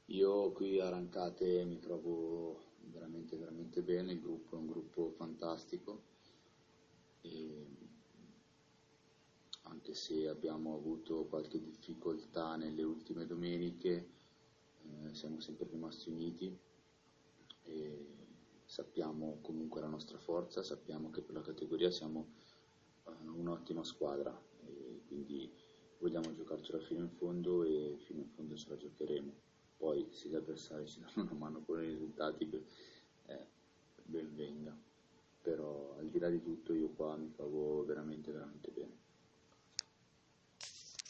Io qui a Rancate mi trovo veramente, veramente bene, il gruppo è un gruppo fantastico e anche se abbiamo avuto qualche difficoltà nelle ultime domeniche, siamo sempre rimasti uniti e sappiamo comunque la nostra forza, sappiamo che per la categoria siamo un'ottima squadra e quindi vogliamo giocarcela fino in fondo e fino in fondo ce la giocheremo. Poi se gli avversari ci danno una mano con i risultati, ben venga. Però al di là di tutto io qua mi trovo veramente, veramente bene.